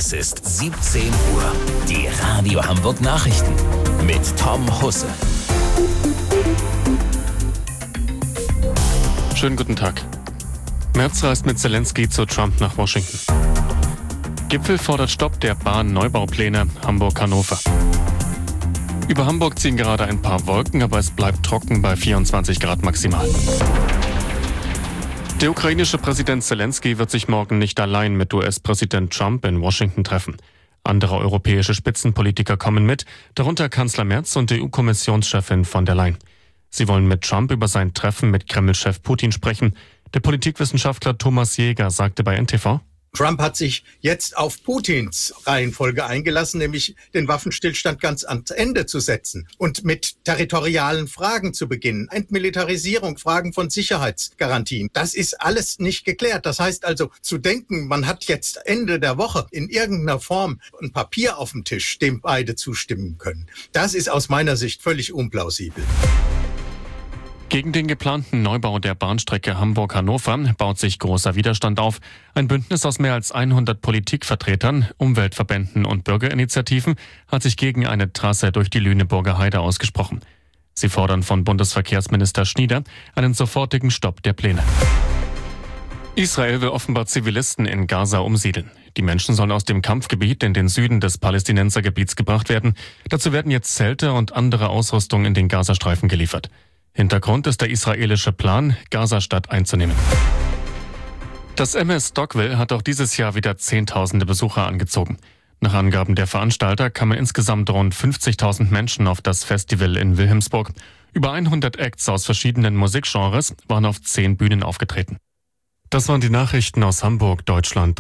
Es ist 17 Uhr. Die Radio Hamburg Nachrichten mit Tom Husse. Schönen guten Tag. Merz reist mit Zelensky zu Trump nach Washington. Gipfel fordert Stopp der Bahn-Neubaupläne Hamburg-Hannover. Über Hamburg ziehen gerade ein paar Wolken, aber es bleibt trocken bei 24 Grad maximal. Der ukrainische Präsident Zelensky wird sich morgen nicht allein mit US-Präsident Trump in Washington treffen. Andere europäische Spitzenpolitiker kommen mit, darunter Kanzler Merz und EU-Kommissionschefin von der Leyen. Sie wollen mit Trump über sein Treffen mit Kreml-Chef Putin sprechen. Der Politikwissenschaftler Thomas Jäger sagte bei NTV: Trump hat sich jetzt auf Putins Reihenfolge eingelassen, nämlich den Waffenstillstand ganz ans Ende zu setzen und mit territorialen Fragen zu beginnen. Entmilitarisierung, Fragen von Sicherheitsgarantien. Das ist alles nicht geklärt. Das heißt also, zu denken, man hat jetzt Ende der Woche in irgendeiner Form ein Papier auf dem Tisch, dem beide zustimmen können, das ist aus meiner Sicht völlig unplausibel. Gegen den geplanten Neubau der Bahnstrecke Hamburg-Hannover baut sich großer Widerstand auf. Ein Bündnis aus mehr als 100 Politikvertretern, Umweltverbänden und Bürgerinitiativen hat sich gegen eine Trasse durch die Lüneburger Heide ausgesprochen. Sie fordern von Bundesverkehrsminister Schnieder einen sofortigen Stopp der Pläne. Israel will offenbar Zivilisten in Gaza umsiedeln. Die Menschen sollen aus dem Kampfgebiet in den Süden des Palästinensergebiets gebracht werden. Dazu werden jetzt Zelte und andere Ausrüstung in den Gazastreifen geliefert. Hintergrund ist der israelische Plan, Gazastadt einzunehmen. Das MS Stockwell hat auch dieses Jahr wieder Zehntausende Besucher angezogen. Nach Angaben der Veranstalter kamen insgesamt rund 50.000 Menschen auf das Festival in Wilhelmsburg. Über 100 Acts aus verschiedenen Musikgenres waren auf 10 Bühnen aufgetreten. Das waren die Nachrichten aus Hamburg, Deutschland.